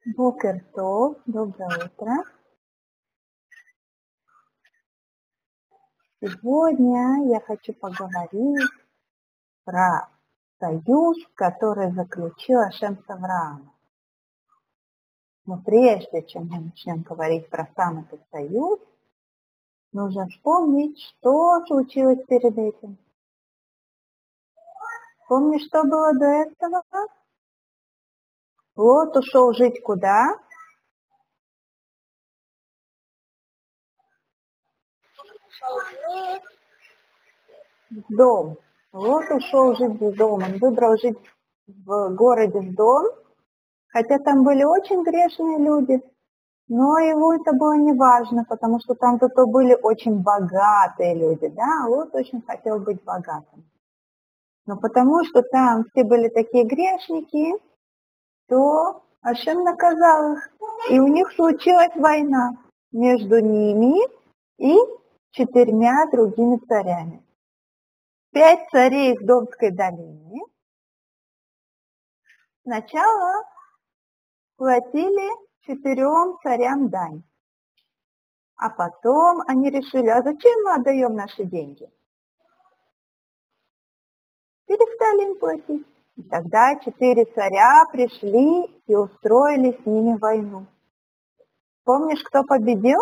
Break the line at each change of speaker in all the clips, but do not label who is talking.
Бокер тов, доброе утро. Сегодня я хочу поговорить про союз, который заключил Ашем с Авраамом. Но прежде чем мы начнем говорить про сам этот союз, нужно вспомнить, что случилось перед этим. Помнишь, что было до этого? Лот ушел жить куда? В дом. Лот ушел жить в дом. Он выбрал жить в городе в дом, хотя там были очень грешные люди, но его это было не важно, потому что там зато были очень богатые люди, да, Лот очень хотел быть богатым. Но потому что там все были такие грешники, то Ашем наказал их, и у них случилась война между ними и 4 другими царями. 5 царей в Домской долине сначала платили 4 царям дань. А потом они решили, а зачем мы отдаем наши деньги? Перестали им платить. И тогда 4 царя пришли и устроили с ними войну. Помнишь, кто победил?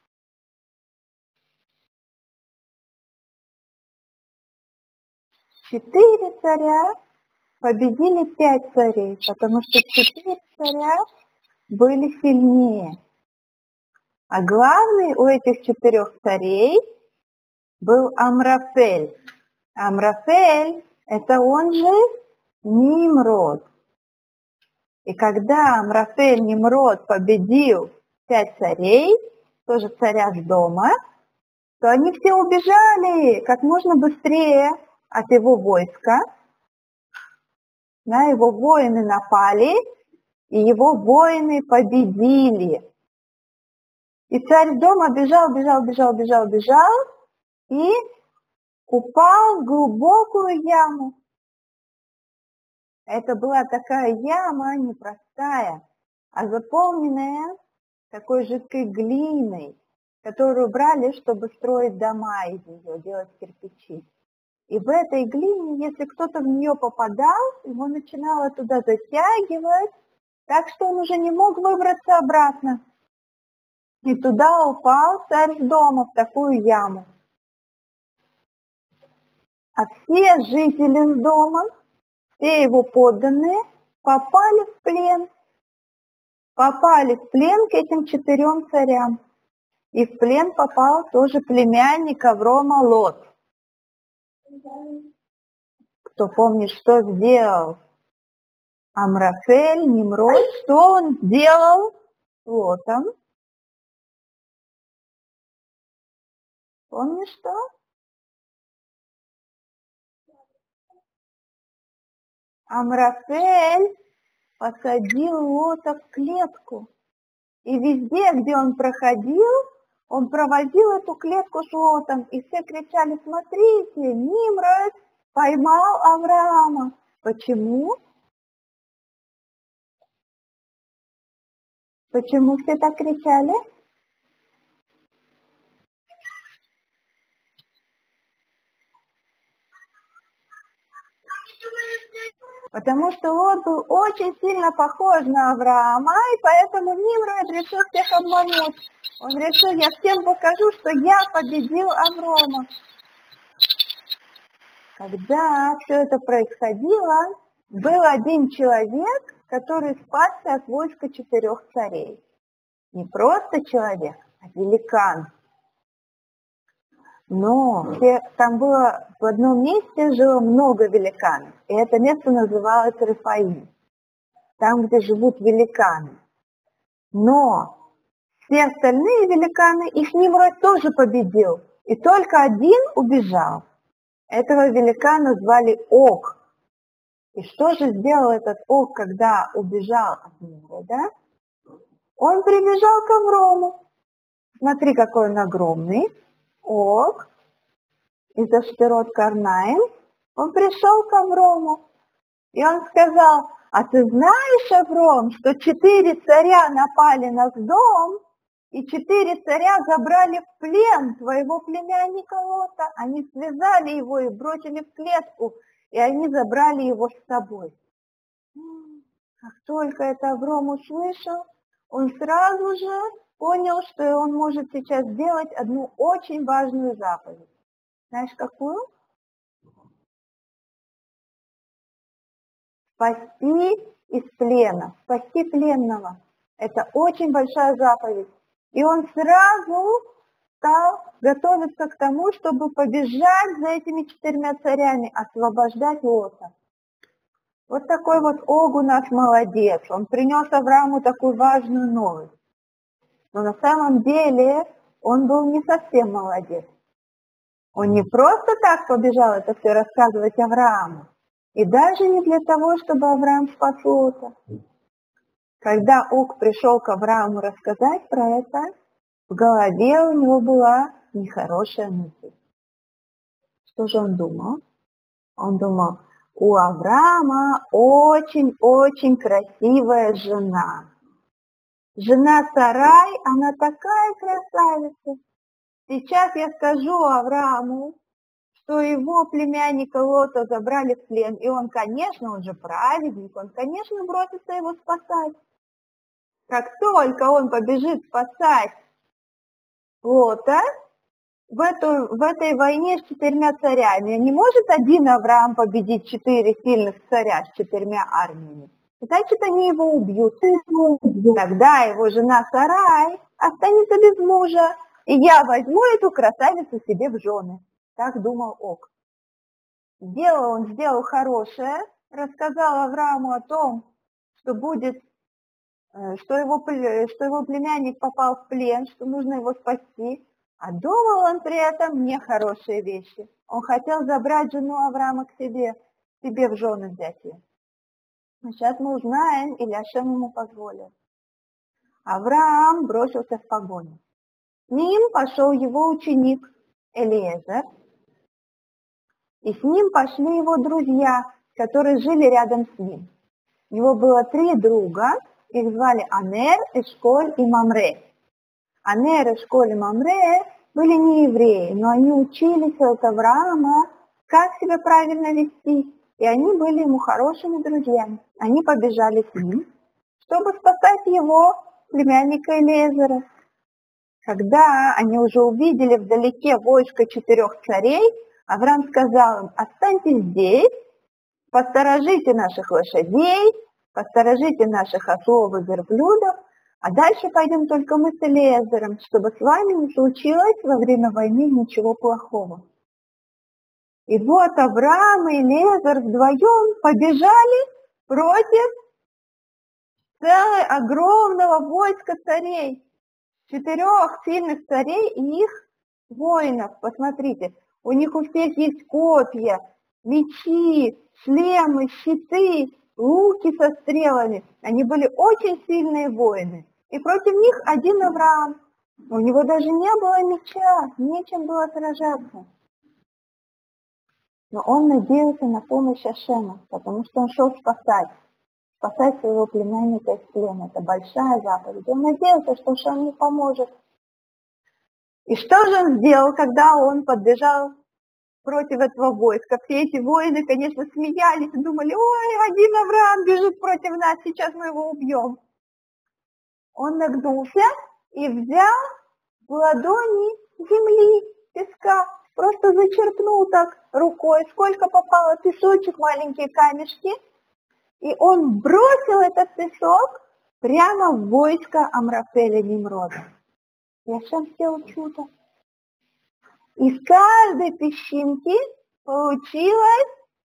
Четыре царя победили 5 царей, потому что 4 царя были сильнее. А главный у этих 4 царей был Амрафель. Амрафель – это он же Нимрод. И когда Амрафель Нимрод победил 5 царей, тоже царя с дома, то они все убежали как можно быстрее от его войска. На его воины напали, и его воины победили. И царь с дома бежал и упал в глубокую яму. Это была такая яма непростая, а заполненная такой жидкой глиной, которую брали, чтобы строить дома из нее, делать кирпичи. И в этой глине, если кто-то в нее попадал, его начинало туда затягивать, так что он уже не мог выбраться обратно. И туда упал царь с дома, в такую яму. А все жители с дома, все его подданные попали в плен. Попали в плен к этим 4 царям. И в плен попал тоже племянник Аврома Лот. Кто помнит, что сделал Амрафель, Нимрод, что он сделал с Лотом? Помнишь что? Амрафель посадил Лота в клетку. И везде, где он проходил, он проводил эту клетку с Лотом. И все кричали, смотрите, Нимрод поймал Авраама. Почему? Почему все так кричали? Потому что Лот был очень сильно похож на Авраама, и поэтому Нимрод решил всех обмануть. Он решил, я всем покажу, что я победил Авраама. Когда все это происходило, был один человек, который спасся от войска 4 царей. Не просто человек, а великан. Но там было в одном месте жило много великанов, и это место называлось Рефаим, там, где живут великаны. Но все остальные великаны, их Нимрод тоже победил, и только один убежал. Этого великана звали Ог. И что же сделал этот Ог, когда убежал от Нимрода? Он прибежал к Аврому. Смотри, какой он огромный. Ог из Аштерот Карнаим. Он пришел к Аврому. И он сказал, А ты знаешь, Авром, что 4 царя напали на дом, и 4 царя забрали в плен твоего племянника Лота. Они связали его и бросили в клетку, и они забрали его с собой. Как только это Авром услышал, он сразу же понял, что он может сейчас сделать одну очень важную заповедь. Знаешь, какую? Спасти из плена, спасти пленного. Это очень большая заповедь. И он сразу стал готовиться к тому, чтобы побежать за этими 4 царями, освобождать Лота. Вот такой вот Ог у нас молодец. Он принес Аврааму такую важную новость. Но на самом деле он был не совсем молодец. Он не просто так побежал это все рассказывать Аврааму. И даже не для того, чтобы Авраам спас Лота. Когда Ог пришел к Аврааму рассказать про это, в голове у него была нехорошая мысль. Что же он думал? Он думал, у Авраама очень-очень красивая жена. Жена Сарай, она такая красавица. Сейчас я скажу Аврааму, что его племянника Лота забрали в плен, и он, конечно, он же праведник, он, конечно, бросится его спасать. Как только он побежит спасать Лота в этой войне с 4 царями, не может один Авраам победить 4 сильных царя с 4 армиями. Значит, они его убьют. Тогда его жена Сарай останется без мужа, и я возьму эту красавицу себе в жены. Так думал Ог. Он сделал хорошее, рассказал Аврааму о том, что его племянник попал в плен, что нужно его спасти, а думал он при этом нехорошие вещи. Он хотел забрать жену Авраама к себе в жены взять ее. Но сейчас мы узнаем, или Ашем ему позволил. Авраам бросился в погоню. С ним пошел его ученик Элиезер, и с ним пошли его друзья, которые жили рядом с ним. У него было 3 друга, их звали Анер, Эшколь и Мамре. Анер, Эшколь и Мамре были не евреи, но они учились от Авраама, как себя правильно вести, и они были ему хорошими друзьями. Они побежали с ним, чтобы спасать его племянника Элиезера. Когда они уже увидели вдалеке войско 4 царей, Авраам сказал им: останьтесь здесь, посторожите наших лошадей, посторожите наших ослов и верблюдов, а дальше пойдем только мы с Элиезером, чтобы с вами не случилось во время войны ничего плохого. И вот Авраам и Элиезер вдвоем побежали против целого огромного войска царей, 4 сильных царей и их воинов. Посмотрите, у них у всех есть копья, мечи, шлемы, щиты, луки со стрелами. Они были очень сильные воины. И против них один Авраам. У него даже не было меча, нечем было сражаться. Но он надеялся на помощь Ашема, потому что он шел спасать своего племянника из плена. Это большая заповедь. Он надеялся, что Ашем ему поможет. И что же он сделал, когда он подбежал против этого войска? Все эти воины, конечно, смеялись и думали: ой, один Авраам бежит против нас, сейчас мы его убьем. Он нагнулся и взял в ладони земли, песка, просто зачерпнул так рукой, сколько попало, песочек, маленькие камешки, и он бросил этот песок прямо в войско Амрафеля Нимрода. И Ашем сделал чудо. Из каждой песчинки получилась,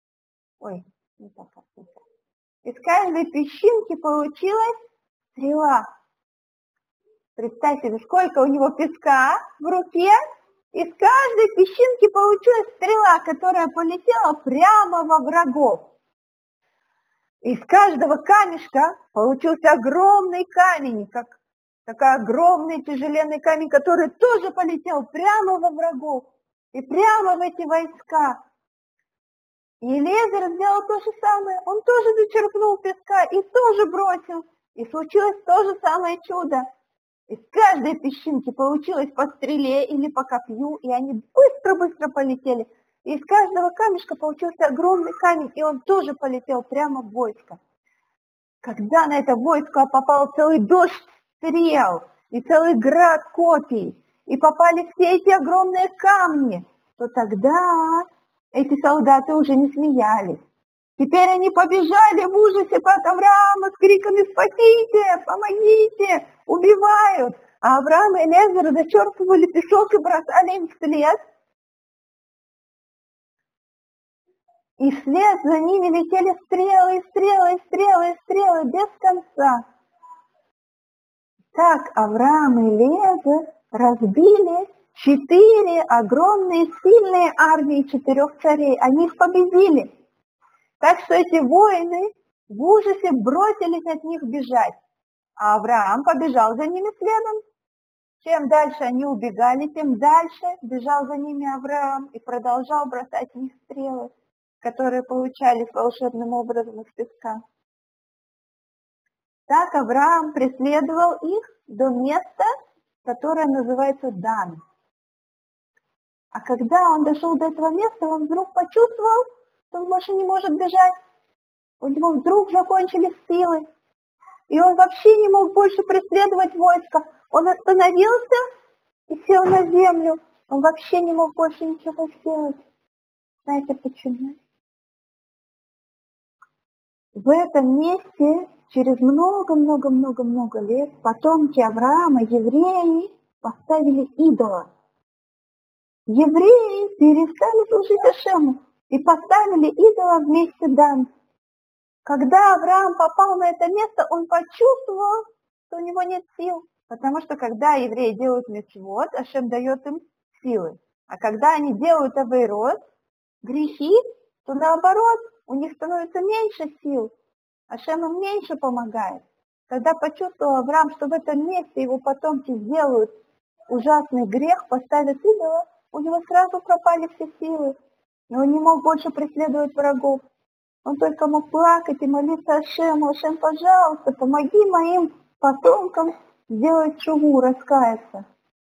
из каждой песчинки получилась стрела. Представьте себе, сколько у него песка в руке, из каждой песчинки получилась стрела, которая полетела прямо во врагов. Из каждого камешка получился огромный камень, как такой огромный тяжеленный камень, который тоже полетел прямо во врагов и прямо в эти войска. И Элиэзер сделал то же самое. Он тоже зачерпнул песка и тоже бросил. И случилось то же самое чудо. Из каждой песчинки получилось по стреле или по копью, и они быстро-быстро полетели. И из каждого камешка получился огромный камень, и он тоже полетел прямо в войско. Когда на это войско попал целый дождь стрел и целый град копий, и попали все эти огромные камни, то тогда эти солдаты уже не смеялись. Теперь они побежали в ужасе под Авраама с криками «Спасите! Помогите! Убивают!» А Авраам и Элиэзер зачерпывали песок и бросали им вслед. И вслед за ними летели стрелы, и стрелы, и стрелы, и стрелы без конца. Так Авраам и Элиэзер разбили 4 огромные сильные армии 4 царей. Они их победили. Так что эти воины в ужасе бросились от них бежать. А Авраам побежал за ними следом. Чем дальше они убегали, тем дальше бежал за ними Авраам и продолжал бросать в них стрелы, которые получались волшебным образом из песка. Так Авраам преследовал их до места, которое называется Дан. А когда он дошел до этого места, он вдруг почувствовал, что он больше не может бежать. У него вдруг закончились силы. И он вообще не мог больше преследовать войско. Он остановился и сел на землю. Он вообще не мог больше ничего сделать. Знаете почему? В этом месте через много-много-много-много лет потомки Авраама, евреи, поставили идола. Евреи перестали служить Ашему и поставили идола вместе Дан. Когда Авраам попал на это место, он почувствовал, что у него нет сил. Потому что когда евреи делают мицвот, Ашем дает им силы. А когда они делают авейрот, грехи, то наоборот, у них становится меньше сил. Ашем им меньше помогает. Когда почувствовал Авраам, что в этом месте его потомки сделают ужасный грех, поставят идола, у него сразу пропали все силы. И он не мог больше преследовать врагов. Он только мог плакать и молиться Ашему: Ашем, пожалуйста, помоги моим потомкам сделать шуву, раскаяться.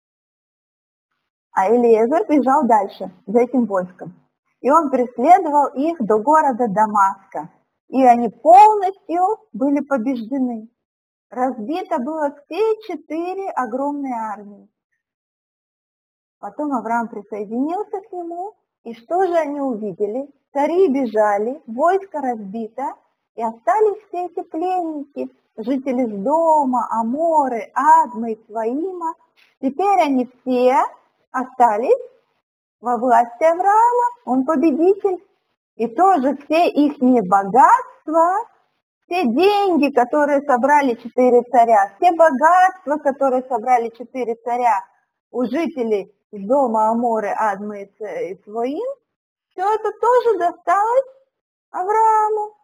А Элиэзер бежал дальше, за этим войском. И он преследовал их до города Дамаска. И они полностью были побеждены. Разбито было все 4 огромные армии. Потом Авраам присоединился к нему. И что же они увидели? Цари бежали, войско разбито, и остались все эти пленники, жители Сдома, Аморы, Адмы, Ицваима. Теперь они все остались во власти Авраама, он победитель. И тоже все их богатства, все деньги, которые собрали 4 царя, все богатства, которые собрали 4 царя у жителей Сдома, Аморы, Адмы и Ицваим, все это тоже досталось Аврааму.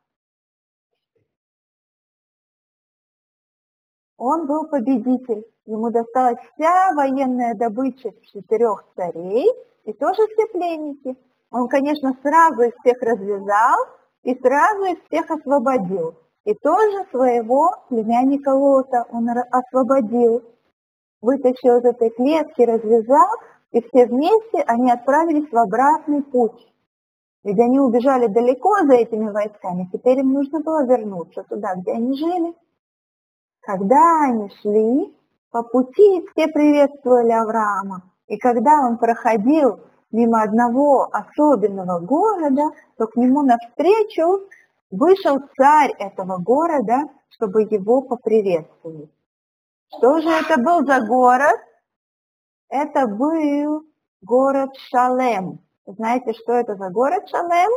Он был победитель. Ему досталась вся военная добыча 4 царей и тоже все пленники. Он, конечно, сразу их всех развязал и сразу их всех освободил. И тоже своего племянника Лота он освободил. Вытащил из этой клетки, развязал, и все вместе они отправились в обратный путь. Ведь они убежали далеко за этими войсками, теперь им нужно было вернуться туда, где они жили. Когда они шли, по пути все приветствовали Авраама. И когда он проходил мимо одного особенного города, то к нему навстречу вышел царь этого города, чтобы его поприветствовать. Что же это был за город? Это был город Шалем. Знаете, что это за город Шалем?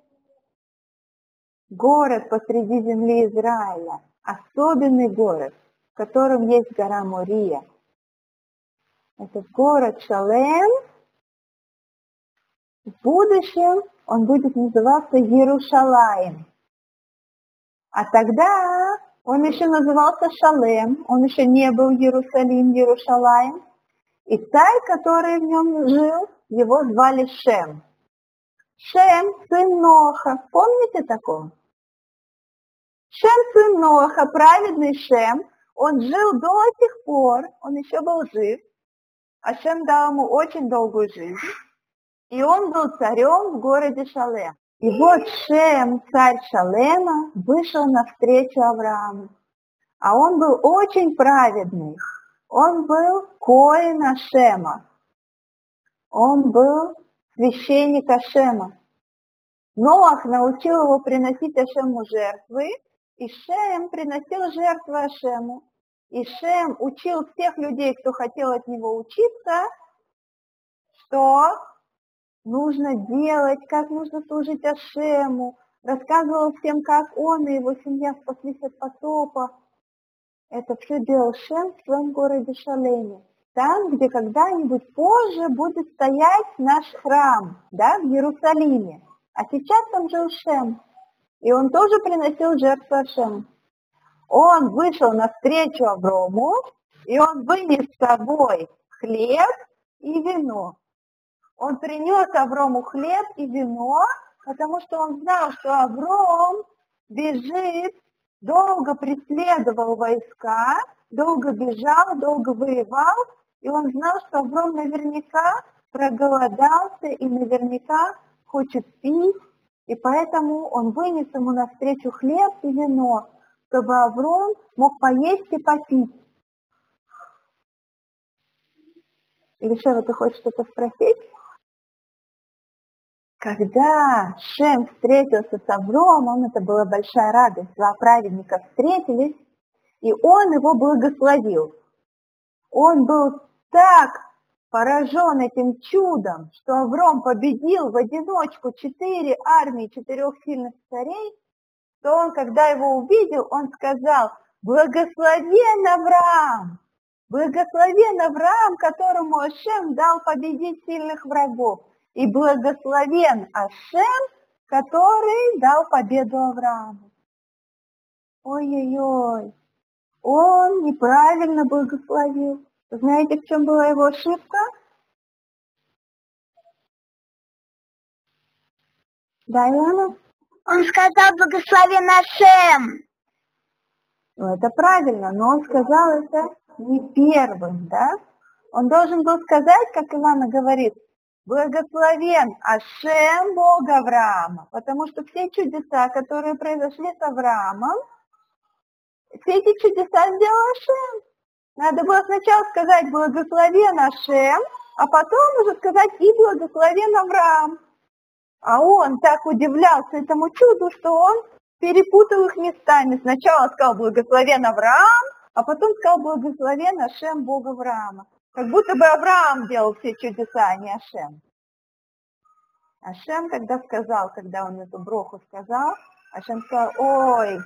Город посреди земли Израиля. Особенный город, в котором есть гора Мория. Этот город Шалем, в будущем он будет называться Иерушалаим. А тогда он еще назывался Шалем, он еще не был Иерусалим, Иерушалаим. И царь, который в нем жил, его звали Шем. Шем, сын Ноха. Помните такого? Шем, сын Ноха, праведный Шем, он жил до сих пор, он еще был жив. Ашем дал ему очень долгую жизнь. И он был царем в городе Шалем. И вот Шем, царь Шалема, вышел навстречу Аврааму. А он был очень праведный. Он был коэн Ашема. Он был священник Ашема. Ноах научил его приносить Ашему жертвы, и Шем приносил жертвы Ашему. И Шем учил всех людей, кто хотел от него учиться, что нужно делать, как нужно служить Ашему. Рассказывал всем, как он и его семья спаслись от потопа. Это все делал Шем в своем городе Шалеме. Там, где когда-нибудь позже будет стоять наш храм, да, в Иерусалиме. А сейчас там жил Шем. И он тоже приносил жертву Ашему. Он вышел навстречу Аврому, и он вынес с собой хлеб и вино. Он принес Аврому хлеб и вино, потому что он знал, что Авром бежит, долго преследовал войска, долго бежал, долго воевал, и он знал, что Авром наверняка проголодался и наверняка хочет пить, и поэтому он вынес ему навстречу хлеб и вино, чтобы Авром мог поесть и попить. Илишева, ты хочешь что-то спросить? Когда Шем встретился с Авромом, это была большая радость, два праведника встретились, и он его благословил. Он был так поражен этим чудом, что Авром победил в одиночку 4 армии 4 сильных царей, что он, когда его увидел, он сказал: «Благословен Авраам! Благословен Авраам, которому Ашем дал победить сильных врагов! И благословен Ашем, который дал победу Аврааму». Ой-ой-ой, он неправильно благословил. Знаете, в чем была его ошибка? Да, Илона?
Он сказал: благословен Ашем.
Ну, это правильно, но он сказал это не первым, да? Он должен был сказать, как Илона говорит: благословен Ашем, Бог Авраама, потому что все чудеса, которые произошли с Авраамом, все эти чудеса сделал Ашем. Надо было сначала сказать благословен Ашем, а потом уже сказать и благословен Авраам. А он так удивлялся этому чуду, что он перепутал их местами. Сначала сказал благословен Авраам, а потом сказал благословен Ашем, Бог Авраама. Как будто бы Авраам делал все чудеса, а не Ашем. Ашем, когда он эту броху сказал, Ашем сказал: ой,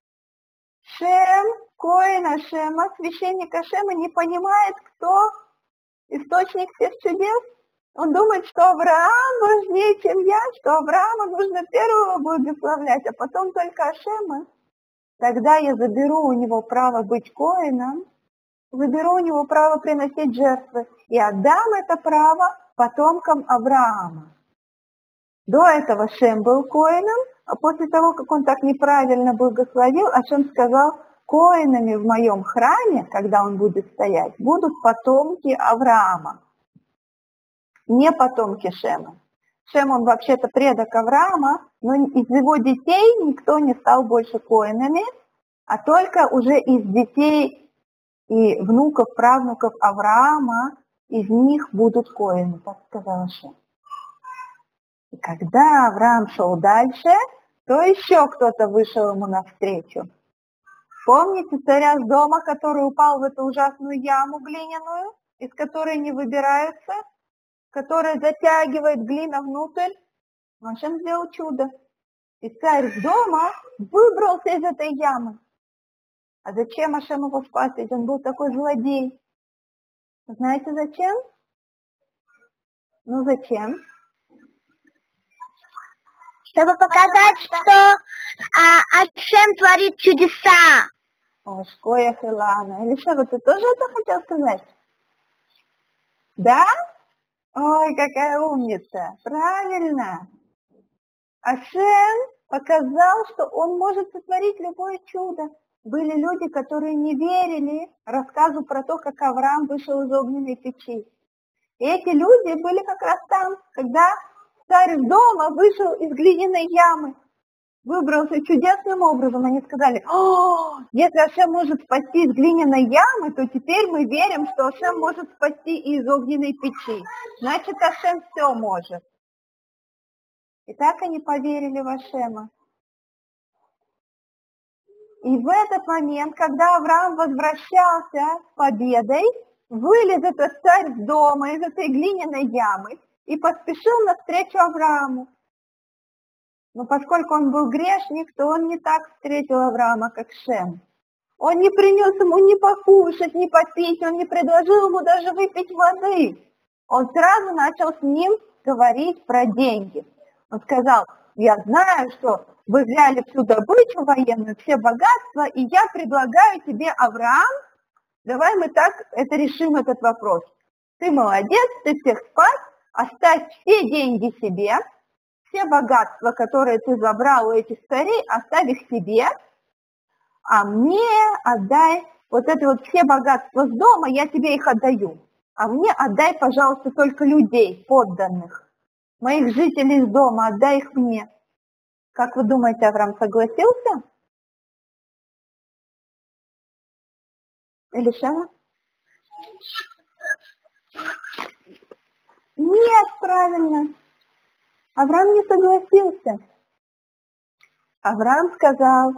Шем, коэн Ашема, священник Ашема, не понимает, кто источник всех чудес. Он думает, что Авраам важнее, чем я, что Авраама нужно первого благословлять, а потом только Ашема. Тогда я заберу у него право быть коэном, заберу у него право приносить жертвы и отдам это право потомкам Авраама. До этого Шем был коэном, а после того, как он так неправильно благословил, Ашем сказал: коэнами в моем храме, когда он будет стоять, будут потомки Авраама, не потомки Шема. Шем, он вообще-то предок Авраама, но из его детей никто не стал больше коэнами, а только уже из детей и внуков, правнуков Авраама, из них будут коэны, так сказал Шем. И когда Авраам шел дальше, то еще кто-то вышел ему навстречу. Помните царя с дома, который упал в эту ужасную яму глиняную, из которой не выбираются, которая затягивает глина внутрь? Ашем сделал чудо. И царь с дома выбрался из этой ямы. А зачем Ашем его спас? Ведь он был такой злодей. Знаете зачем? Ну зачем?
Чтобы показать, что Ашем творит чудеса.
О, шкоя Хилана. Илишева, ты тоже это хотел сказать? Да? Ой, какая умница. Правильно. Ашем показал, что он может сотворить любое чудо. Были люди, которые не верили рассказу про то, как Авраам вышел из огненной печи. И эти люди были как раз там, когда царь дома вышел из глиняной ямы, выбрался чудесным образом. Они сказали: если Ашем может спасти из глиняной ямы, то теперь мы верим, что Ашем может спасти и из огненной печи. Значит, Ашем все может. И так они поверили в Ашема. И в этот момент, когда Авраам возвращался с победой, вылез этот царь с дома, из этой глиняной ямы, и поспешил навстречу Аврааму. Но поскольку он был грешник, то он не так встретил Авраама, как Шем. Он не принес ему ни покушать, ни попить, он не предложил ему даже выпить воды. Он сразу начал с ним говорить про деньги. Он сказал: я знаю, что вы взяли всю добычу военную, все богатства, и я предлагаю тебе, Авраам, давай мы так решим этот вопрос. Ты молодец, ты всех спас, оставь все деньги себе, все богатства, которые ты забрал у этих царей, оставь их себе, а мне отдай вот это вот все богатства с дома, я тебе их отдаю. А мне отдай, пожалуйста, только людей, подданных, моих жителей из дома, отдай их мне. Как вы думаете, Авраам согласился? Или Шема? Нет, правильно. Авраам не согласился. Авраам сказал: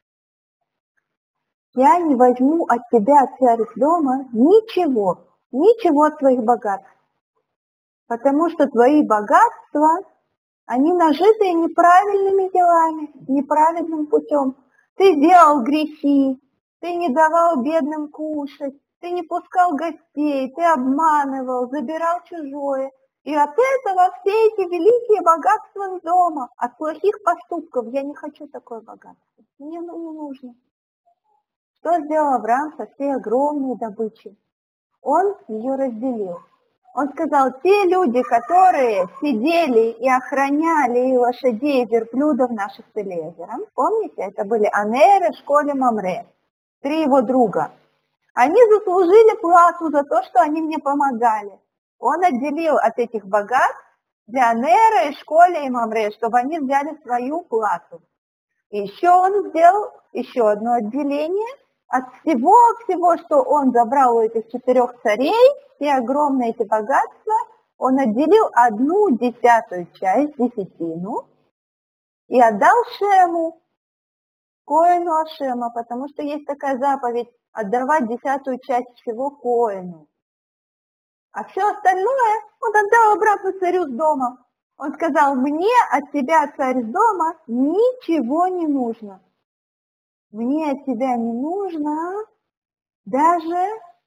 я не возьму от тебя, царь из дома, ничего от твоих богатств. Потому что твои богатства, они нажитые неправильными делами, неправедным путем. Ты делал грехи, ты не давал бедным кушать, ты не пускал гостей, ты обманывал, забирал чужое. И от этого все эти великие богатства из дома, от плохих поступков. Я не хочу такое богатство, мне не нужно. Что сделал Авраам со всей огромной добычей? Он ее разделил. Он сказал: те люди, которые сидели и охраняли и лошадей, и верблюдов наших с Элиэзером, помните, это были Анер, Эшколь и Мамре, 3 его друга. Они заслужили плату за то, что они мне помогали. Он отделил от этих богатств для Анера, Эшколя и Мамре, чтобы они взяли свою плату. И еще он сделал еще одно отделение от всего, что он забрал у этих 4 царей, все огромные эти богатства, он отделил 1/10 часть, десятину, и отдал Шему, коэну Ашема, потому что есть такая заповедь отдавать 10-ю часть всего коэну. А все остальное он отдал обратно царю с дома. Он сказал: мне от тебя, царь с дома, ничего не нужно. Мне от тебя не нужно даже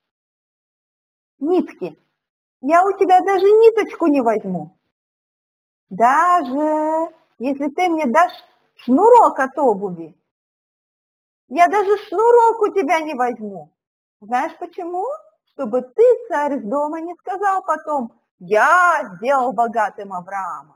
нитки. Я у тебя даже ниточку не возьму. Даже если ты мне дашь шнурок от обуви, я даже шнурок у тебя не возьму. Знаешь почему? Чтобы ты, царь с дома, не сказал потом: я сделал богатым Авраама.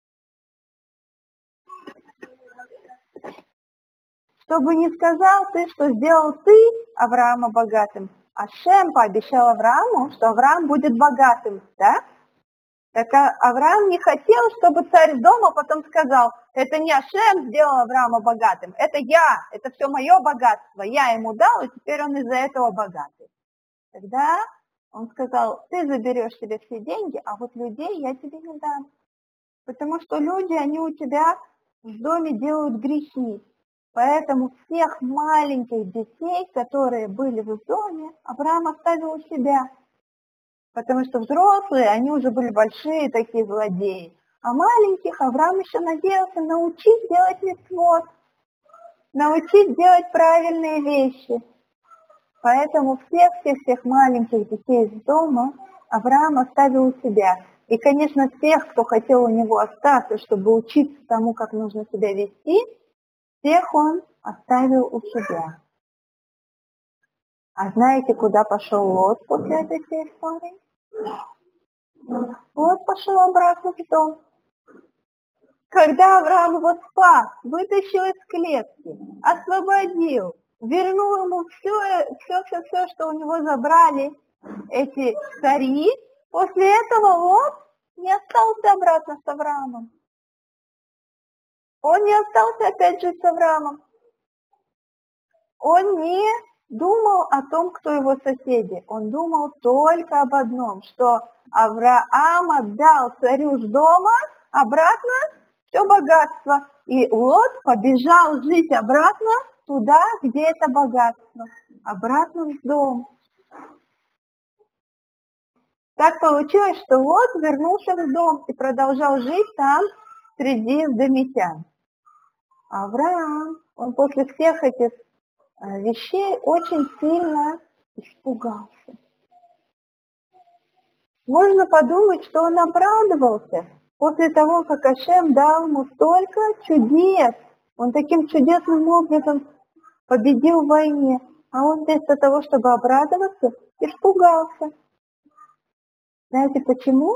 Чтобы не сказал ты, что сделал ты Авраама богатым. Ашем пообещал Аврааму, что Авраам будет богатым, да? Так Авраам не хотел, чтобы царь дома потом сказал: это не Ашем сделал Авраама богатым, это я, это все мое богатство, я ему дал, и теперь он из-за этого богатый. Тогда он сказал: ты заберешь себе все деньги, а вот людей я тебе не дам. Потому что люди, они у тебя в доме делают грехи. Поэтому всех маленьких детей, которые были в доме, Авраам оставил у себя. Потому что взрослые, они уже были большие такие злодеи. А маленьких Авраам еще надеялся научить делать мицвот, научить делать правильные вещи. Поэтому всех маленьких детей из дома Авраам оставил у себя. И, конечно, тех, кто хотел у него остаться, чтобы учиться тому, как нужно себя вести, всех он оставил у себя. А знаете, куда пошел Лот после этой всей истории? Лот пошел обратно в дом. Когда Авраам его спас, вытащил из клетки, освободил, вернул ему все, что у него забрали эти цари, после этого Лот не остался обратно с Авраамом. Он не остался опять жить с Авраамом. Он не думал о том, кто его соседи. Он думал только об одном, что Авраам отдал царю дома обратно все богатство. И Лот побежал жить обратно туда, где это богатство. Обратно в дом. Так получилось, что Лот вернулся в дом и продолжал жить там среди домитян. Авраам, он после всех этих вещей очень сильно испугался. Можно подумать, что он обрадовался после того, как Ашем дал ему столько чудес. Он таким чудесным образом победил в войне, а он вместо того, чтобы обрадоваться, испугался. Знаете почему?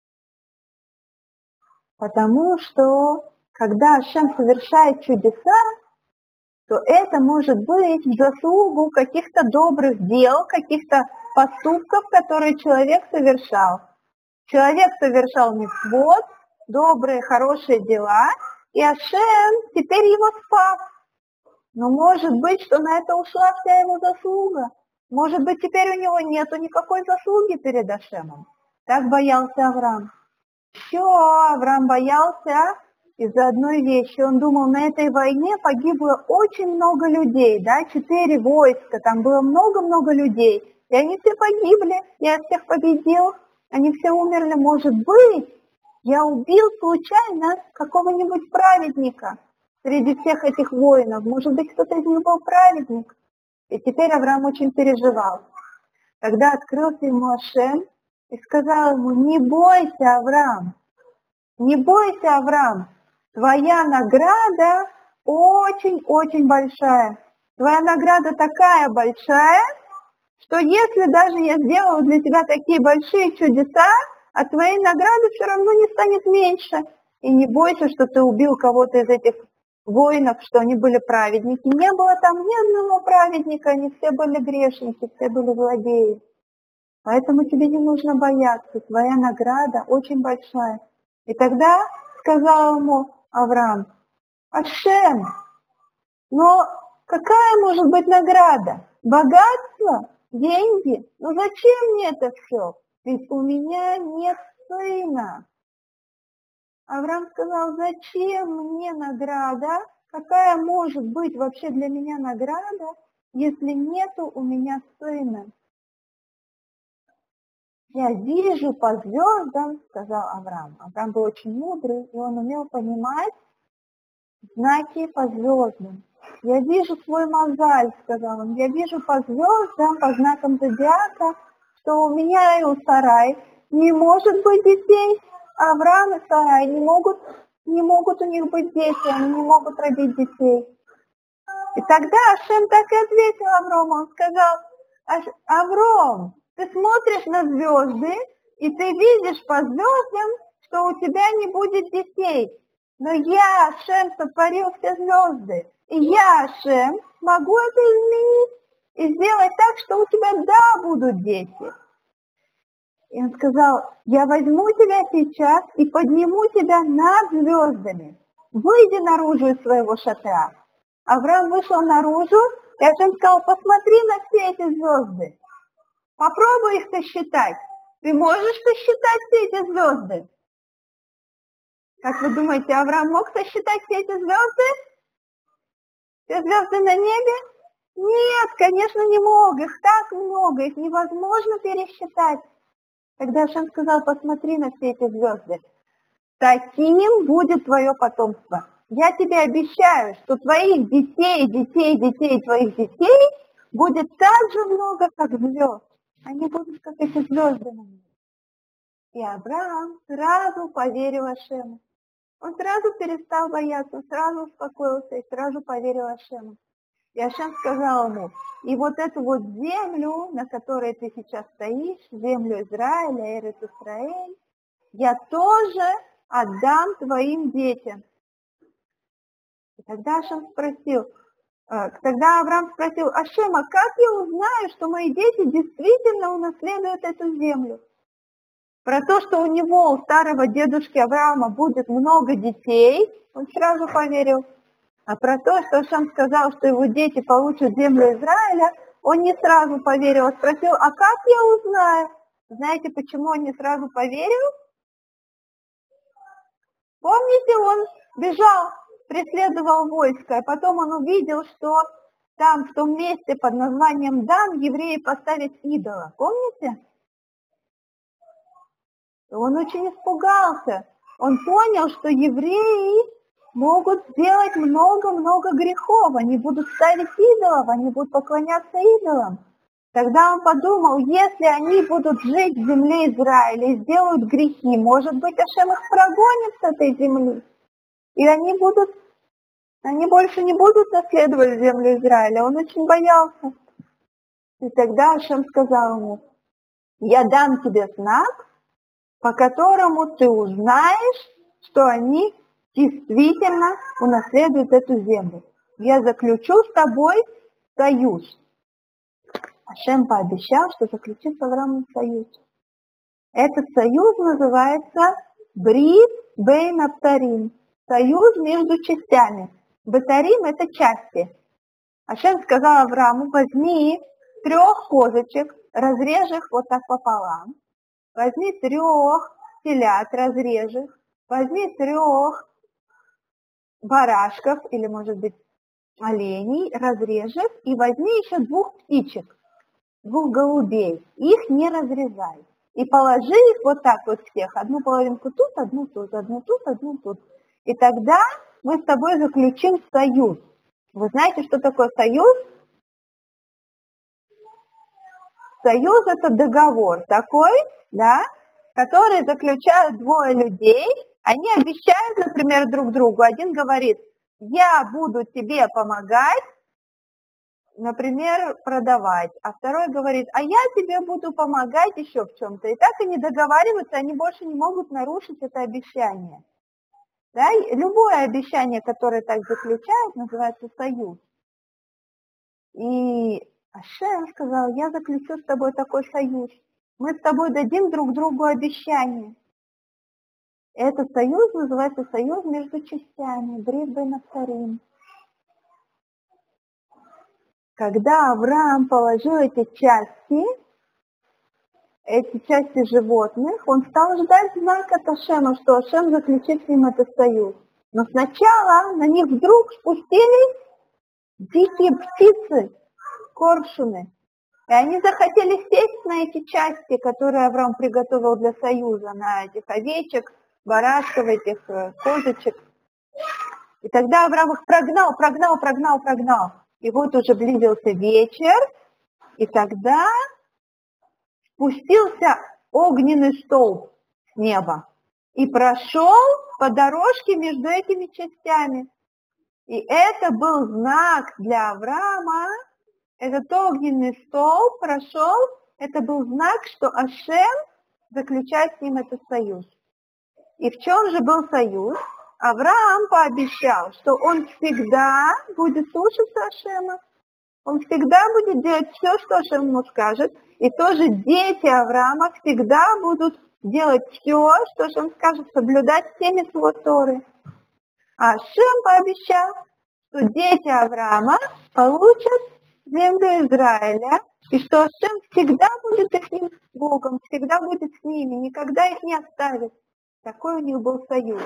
Потому что когда Ашем совершает чудеса, то это может быть в заслугу каких-то добрых дел, каких-то поступков, которые человек совершал. Человек совершал мицвот, добрые, хорошие дела, и Ашем теперь его спас. Но может быть, что на это ушла вся его заслуга. Может быть, теперь у него нету никакой заслуги перед Ашемом. Так боялся Авраам. Все, Авраам боялся из-за одной вещи. Он думал, на этой войне погибло очень много людей, да, 4 войска, там было много-много людей. И они все погибли, я всех победил, они все умерли. Может быть, я убил случайно какого-нибудь праведника среди всех этих воинов. Может быть, кто-то из них был праведник. И теперь Авраам очень переживал. Тогда открылся ему Ашем и сказал ему, не бойся, Авраам, не бойся, Авраам, твоя награда очень-очень большая. Твоя награда такая большая, что если даже я сделаю для тебя такие большие чудеса, от твоей награды все равно не станет меньше. И не бойся, что ты убил кого-то из этих воинов, что они были праведники. Не было там ни одного праведника, они все были грешники, все были злодеи. Поэтому тебе не нужно бояться, твоя награда очень большая. И тогда сказал ему Авраам, Ашем, но какая может быть награда? Богатство? Деньги? Ну зачем мне это все? Ведь у меня нет сына. Авраам сказал, зачем мне награда? Какая может быть вообще для меня награда, если нету у меня сына? Я вижу по звездам, сказал Авраам. Авраам был очень мудрый, и он умел понимать знаки по звездам. Я вижу свой мозаль, сказал он. Я вижу по звездам, по знакам зодиака, что у меня и у Сарай не может быть детей. Авраам и Сарай не могут у них быть дети, они не могут родить детей. И тогда Ашем так и ответил Аврааму. Он сказал, Авраам, ты смотришь на звезды, и ты видишь по звездам, что у тебя не будет детей. Но я, Ашем, сотворил все звезды. И я, Ашем, могу это изменить и сделать так, что у тебя, да, будут дети. И он сказал, я возьму тебя сейчас и подниму тебя над звездами. Выйди наружу из своего шатра. Авраам вышел наружу, и Ашем сказал, посмотри на все эти звезды. Попробуй их сосчитать. Ты можешь сосчитать все эти звезды? Как вы думаете, Авраам мог сосчитать все эти звезды? Все звезды на небе? Нет, конечно, не мог. Их так много, их невозможно пересчитать. Тогда Ашем сказал, посмотри на все эти звезды. Таким будет твое потомство. Я тебе обещаю, что твоих детей твоих детей будет так же много, как звезд. Они будут, как эти звезды на небе. И Авраам сразу поверил Ашему. Он сразу перестал бояться, сразу успокоился и сразу поверил Ашему. И Ашем сказал ему, и вот эту вот землю, на которой ты сейчас стоишь, землю Израиля, Эрец Исраэль, я тоже отдам твоим детям. И тогда Авраам спросил: Ашем, а как я узнаю, что мои дети действительно унаследуют эту землю? Про то, что у него, у старого дедушки Авраама, будет много детей, он сразу поверил. А про то, что Ашем сказал, что его дети получат землю Израиля, он не сразу поверил. Он спросил: а как я узнаю? Знаете, почему он не сразу поверил? Помните, он бежал, преследовал войско, и потом он увидел, что там, в том месте под названием Дан, евреи поставят идола. Помните? Он очень испугался. Он понял, что евреи могут сделать много-много грехов. Они будут ставить идолов, они будут поклоняться идолам. Тогда он подумал, если они будут жить в земле Израиля и сделают грехи, может быть, Ашем их прогонит с этой земли. И они больше не будут наследовать землю Израиля. Он очень боялся. И тогда Ашем сказал ему: я дам тебе знак, по которому ты узнаешь, что они действительно унаследуют эту землю. Я заключу с тобой союз. Ашем пообещал, что заключит с Авраамом союз. Этот союз называется Брит бейн Абтарим. Союз между частями. Батарим – это части. Ашем сказал Аврааму: возьми 3 козочек, разрежь их вот так пополам. Возьми 3 телят, разрежь их. Возьми 3 барашков, или, может быть, оленей, разрежь их. И возьми еще 2 птичек, 2 голубей. Их не разрезай. И положи их вот так вот всех. Одну половинку тут, одну тут, одну тут, одну тут. И тогда мы с тобой заключим союз. Вы знаете, что такое союз? Союз – это договор такой, да, который заключают 2 людей. Они обещают, например, друг другу. Один говорит: я буду тебе помогать, например, продавать. А второй говорит: а я тебе буду помогать еще в чем-то. И так они договариваются, они больше не могут нарушить это обещание. Да? Любое обещание, которое так заключают, называется союз. И Ашем сказал: я заключу с тобой такой союз. Мы с тобой дадим друг другу обещание. Этот союз называется союз между частями. Брит бейн Абтарим. Когда Авраам положил эти части животных, он стал ждать знак от Ашема, что Ашем заключит с ним этот союз. Но сначала на них вдруг спустились дикие птицы, коршуны. И они захотели сесть на эти части, которые Авраам приготовил для союза, на этих овечек, барашков, этих козочек. И тогда Авраам их прогнал. И вот уже близился вечер, и тогда спустился огненный столб с неба и прошел по дорожке между этими частями. И это был знак для Авраама. Этот огненный столб прошел, это был знак, что Ашем заключает с ним этот союз. И в чем же был союз? Авраам пообещал, что он всегда будет слушаться Ашема, он всегда будет делать все, что Ашем ему скажет, и тоже дети Авраама всегда будут делать все, что Ашем скажет, соблюдать все мицвот Торы. А Ашем пообещал, что дети Авраама получат землю Израиля, и что Ашем всегда будет их Богом, всегда будет с ними, никогда их не оставит. Такой у них был союз.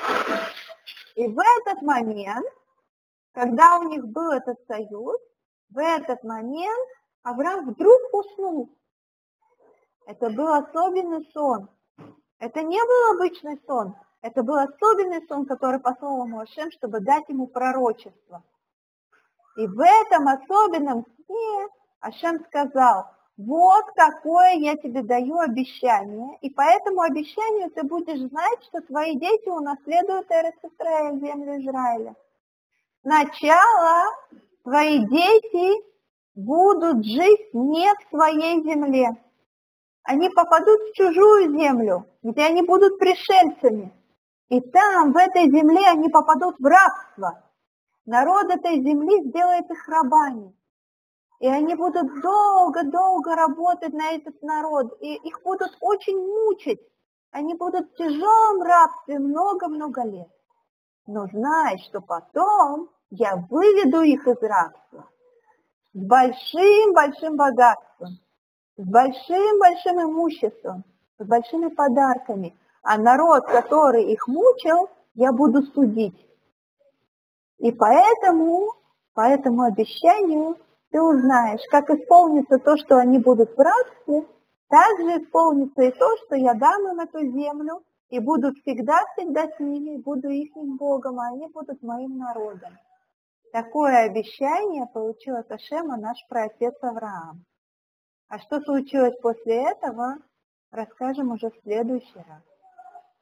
И в этот момент, когда у них был этот союз, в этот момент Авраам вдруг уснул. Это был особенный сон. Это не был обычный сон. Это был особенный сон, который послал ему Ашем, чтобы дать ему пророчество. И в этом особенном сне Ашем сказал: вот какое я тебе даю обещание, и по этому обещанию ты будешь знать, что твои дети унаследуют Эрец Исраэль, землю Израиля. Сначала твои дети будут жить не в своей земле. Они попадут в чужую землю, где они будут пришельцами. И там, в этой земле, они попадут в рабство. Народ этой земли сделает их рабами. И они будут долго-долго работать на этот народ. И их будут очень мучить. Они будут в тяжелом рабстве много-много лет. Но знай, что потом я выведу их из рабства с большим-большим богатством, с большим-большим имуществом, с большими подарками. А народ, который их мучил, я буду судить. И поэтому обещанию ты узнаешь, как исполнится то, что они будут в рабстве, также исполнится и то, что я дам им эту землю, и буду всегда-всегда с ними, буду их Богом, а они будут моим народом. Такое обещание получил от Ашема наш праотец Авраам. А что случилось после этого, расскажем уже в следующий раз.